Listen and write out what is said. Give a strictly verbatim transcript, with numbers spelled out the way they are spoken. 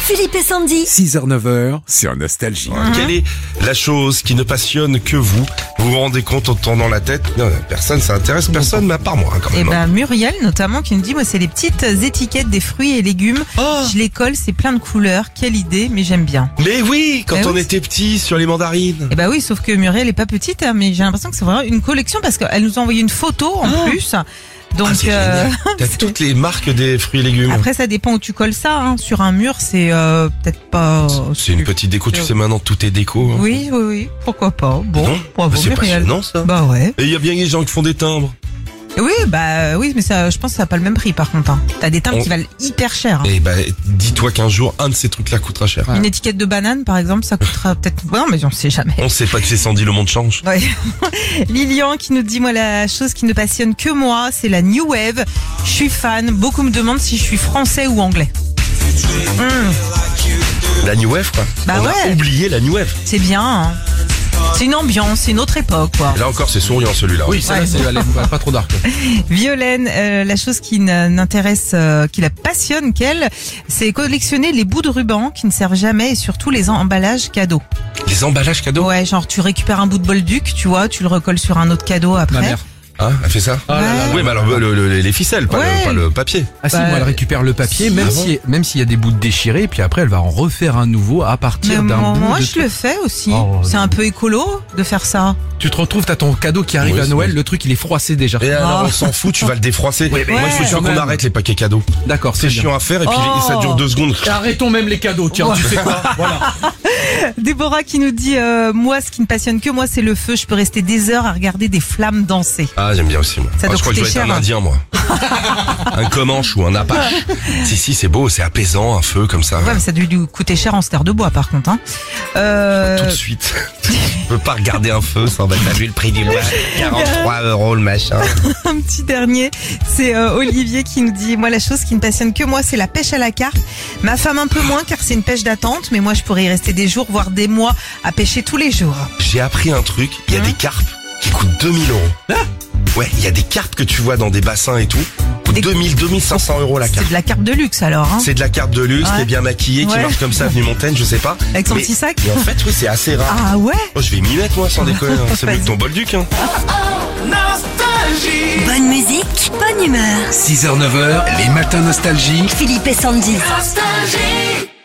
Philippe et Sandy. six heures neuf heures sur Nostalgie. Mmh. Quelle est la chose qui ne passionne que vous? Vous vous rendez compte en tournant la tête? Non, personne, ça intéresse personne, mais à part moi, hein, quand Et même. ben Muriel notamment qui nous dit, moi c'est les petites étiquettes des fruits et légumes. Oh. Je les colle, c'est plein de couleurs. Quelle idée, mais j'aime bien. Mais oui, quand Mais on oui. était petit sur les mandarines. Et bah oui, sauf que Muriel est pas petite, hein, mais j'ai l'impression que c'est vraiment une collection parce qu'elle nous a envoyé une photo en plus. Donc Ah, c'est euh, génial. T'as c'est- toutes les marques des fruits et légumes. après ça dépend où tu colles ça. Hein. Sur un mur, c'est euh, peut-être pas. C'est une petite déco, tu sais maintenant tout est déco. Hein. Oui, oui, oui. Pourquoi pas. Bon, Non, bravo c'est Muriel. passionnant ça. Bah ouais. Et il y a bien des gens qui font des timbres. Oui, bah oui, mais ça, je pense que ça n'a pas le même prix par contre. Hein. T'as des timbres On- qui valent hyper cher. Hein. Et bah dis-toi qu'un jour un de ces trucs-là coûtera cher. Une étiquette de banane, par exemple, ça coûtera peut-être. Non, mais on sait jamais. On sait pas que c'est Sandy, le monde change. Ouais. Lilian qui nous dit, moi, la chose qui ne passionne que moi, c'est la New Wave. Je suis fan. Beaucoup me demandent si je suis français ou anglais. Mmh, La New Wave, quoi. Bah On a ouais. oublié la New Wave. c'est bien. Hein. C'est une ambiance, c'est une autre époque, quoi. Là encore, c'est souriant celui-là. Oui, ça Ouais. là, c'est elle est pas trop dark. Violaine, euh, la chose qui n- n'intéresse, euh, qui la passionne qu'elle, c'est collectionner les bouts de ruban qui ne servent jamais et surtout les emballages cadeaux. Les emballages cadeaux. Ouais, genre tu récupères un bout de bolduc, tu vois, tu le recolles sur un autre cadeau après. Ma mère. Hein, elle fait ça? Ah là là là. Oui, mais alors le- le- les ficelles, pas, Ouais. le, pas le papier. Ah si, Bah, moi elle récupère le papier, même Ah bon si même s'il y a des bouts de déchirés, puis après elle va en refaire un nouveau à Mais partir d'un moi, bout. moi, de je le fais aussi. Oh, c'est non. un peu écolo de faire ça. Tu te retrouves, t'as ton cadeau qui arrive Oui, à c'est Noël, vrai. le truc il est froissé déjà. Et alors, Ah. on s'en fout, tu vas le défroisser. Oui, mais Moi, je suis ouais. sûr quand qu'on même. arrête les paquets cadeaux. D'accord, C'est chiant à faire et puis Oh. ça dure deux secondes. Arrêtons même les cadeaux, tiens, tu sais quoi? Voilà. Déborah qui nous dit, euh, moi, ce qui me passionne que moi, c'est le feu. Je peux rester des heures à regarder des flammes danser. Ah, j'aime bien aussi, moi. Ça Ah, doit je crois que je coûter vais être cher, un hein. indien, moi. Un Comanche ou un Apache. Si, si, c'est beau, c'est apaisant, un feu comme ça. Ouais, mais ça a dû lui coûter cher en ster de bois, par contre. Hein. Euh, Tout de suite. Je peux pas regarder un feu sans mettre. T'as vu le prix du bois? quarante-trois euros le machin. un petit dernier, c'est euh, Olivier qui nous dit, moi, la chose qui ne passionne que moi, c'est la pêche à la carpe. Ma femme un peu moins, car c'est une pêche d'attente, mais moi, je pourrais y rester des jours, voire des mois, à pêcher tous les jours. J'ai appris un truc, il y a des carpes qui coûtent deux mille euros. Ouais, il y a des carpes que tu vois dans des bassins et tout, coûtent Des- deux mille, deux mille cinq cents euros la C'est carpe. de la carpe de luxe, alors. Hein. C'est de la carpe de luxe, qui Ouais. est bien maquillée, qui Ouais. marche comme ça, avenue Montaigne, je sais pas. Avec son Mais- petit sac. Et en fait, oui, c'est assez rare. Ah ouais. Oh, je vais m'y mettre, moi, sans déconner. hein. C'est mieux que Vas-y. ton bolduc, hein. Bonne musique, bonne humeur. six heures neuf heures, les matins Nostalgie. Philippe et Sandy. Nostalgie.